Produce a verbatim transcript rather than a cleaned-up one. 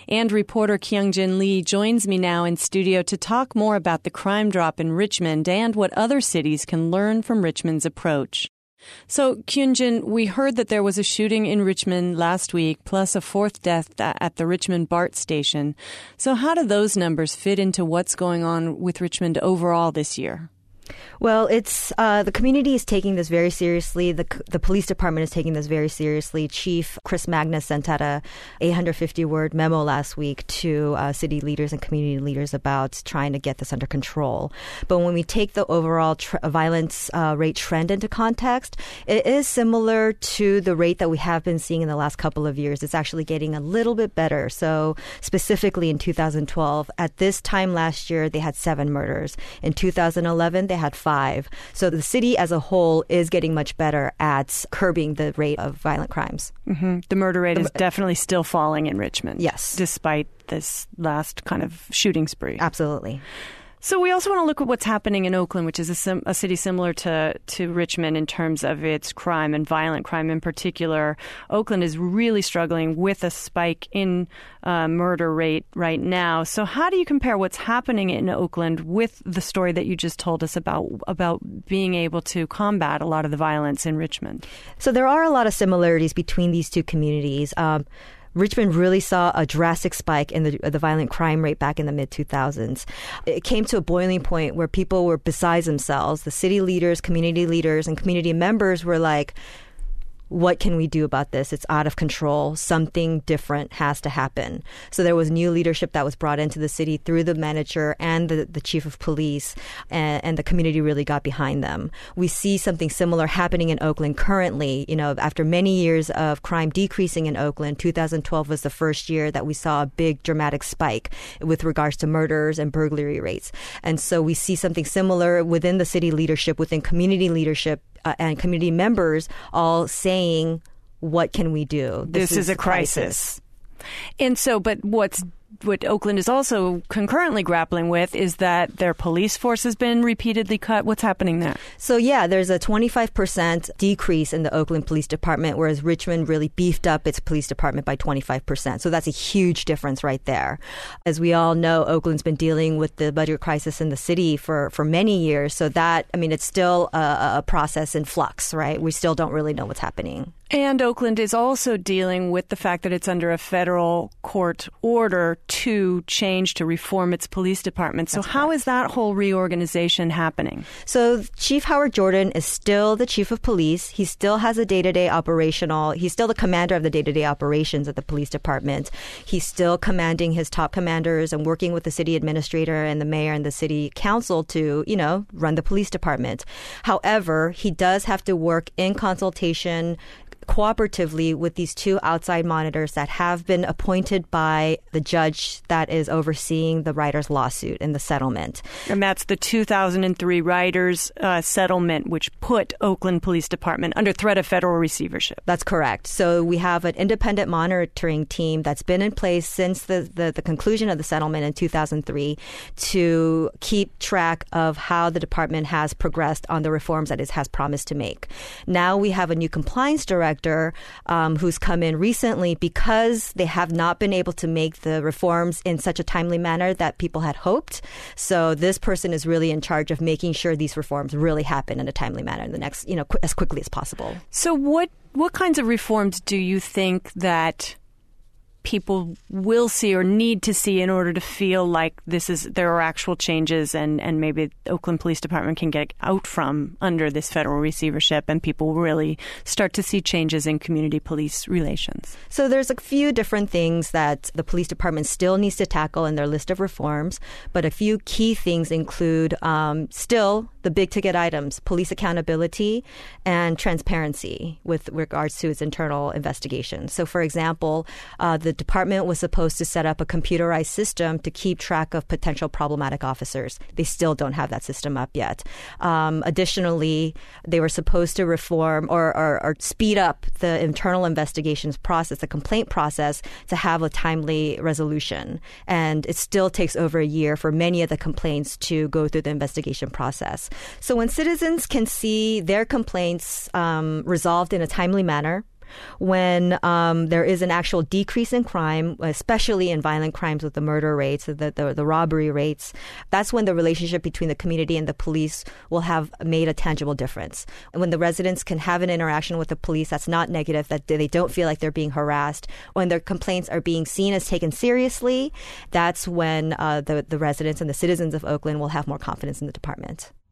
And reporter Kyung-Jin Lee joins me now in studio to talk more about the crime drop in Richmond and what other cities can learn from Richmond's approach. So, Kyung-Jin, we heard that there was a shooting in Richmond last week, plus a fourth death at the Richmond BART station. So how do those numbers fit into what's going on with Richmond overall this year? Well, it's uh, the community is taking this very seriously. The the police department is taking this very seriously. Chief Chris Magnus sent out a eight hundred fifty word memo last week to uh, city leaders and community leaders about trying to get this under control. But when we take the overall tr- violence uh, rate trend into context, it is similar to the rate that we have been seeing in the last couple of years. It's actually getting a little bit better. So specifically in two thousand twelve, at this time last year, they had seven murders. In two thousand eleven, they had five. So the city as a whole is getting much better at curbing the rate of violent crimes. Mm-hmm. The murder rate is definitely still falling in Richmond. Yes. Despite this last kind of shooting spree. Absolutely. So we also want to look at what's happening in Oakland, which is a, sim- a city similar to, to Richmond in terms of its crime and violent crime in particular. Oakland is really struggling with a spike in uh, murder rate right now. So how do you compare what's happening in Oakland with the story that you just told us about, about being able to combat a lot of the violence in Richmond? So there are a lot of similarities between these two communities. Um, Richmond really saw a drastic spike in the the violent crime rate back in the mid two thousands. It came to a boiling point where people were beside themselves. The city leaders, community leaders, and community members were like, what can we do about this? It's out of control. Something different has to happen. So there was new leadership that was brought into the city through the manager and the, the chief of police, and, and the community really got behind them. We see something similar happening in Oakland currently. You know, after many years of crime decreasing in Oakland, two thousand twelve was the first year that we saw a big dramatic spike with regards to murders and burglary rates. And so we see something similar within the city leadership, within community leadership, Uh, and community members all saying, what can we do? This, this is, is a crisis. crisis. And so, but what's what Oakland is also concurrently grappling with is that their police force has been repeatedly cut. What's happening there? So, yeah, there's a twenty-five percent decrease in the Oakland Police Department, whereas Richmond really beefed up its police department by twenty-five percent. So that's a huge difference right there. As we all know, Oakland's been dealing with the budget crisis in the city for, for many years. So that, I mean, it's still a, a process in flux, right? We still don't really know what's happening. And Oakland is also dealing with the fact that it's under a federal court order to change, to reform its police department. So That's how correct. Is that whole reorganization happening? So Chief Howard Jordan is still the chief of police. He still has a day-to-day operational. He's still the commander of the day-to-day operations at the police department. He's still commanding his top commanders and working with the city administrator and the mayor and the city council to, you know, run the police department. However, he does have to work in consultation cooperatively with these two outside monitors that have been appointed by the judge that is overseeing the Riders lawsuit and the settlement. And that's the two thousand three Riders uh, settlement, which put Oakland Police Department under threat of federal receivership. That's correct. So we have an independent monitoring team that's been in place since the, the, the conclusion of the settlement in two thousand three to keep track of how the department has progressed on the reforms that it has promised to make. Now we have a new compliance director Um, who's come in recently because they have not been able to make the reforms in such a timely manner that people had hoped. So this person is really in charge of making sure these reforms really happen in a timely manner in the next, you know, qu- as quickly as possible. So what what kinds of reforms do you think that people will see or need to see in order to feel like this is there are actual changes and, and maybe the Oakland Police Department can get out from under this federal receivership and people really start to see changes in community police relations? So there's a few different things that the police department still needs to tackle in their list of reforms, but a few key things include um, still the big ticket items, police accountability and transparency with regards to its internal investigations. So, for example, uh, the department was supposed to set up a computerized system to keep track of potential problematic officers. They still don't have that system up yet. Um, additionally, they were supposed to reform or, or, or speed up the internal investigations process, the complaint process, to have a timely resolution. And it still takes over a year for many of the complaints to go through the investigation process. So when citizens can see their complaints um, resolved in a timely manner, when um, there is an actual decrease in crime, especially in violent crimes with the murder rates, the, the, the robbery rates, that's when the relationship between the community and the police will have made a tangible difference. And when the residents can have an interaction with the police that's not negative, that they don't feel like they're being harassed, when their complaints are being seen as taken seriously, that's when uh, the, the residents and the citizens of Oakland will have more confidence in the department.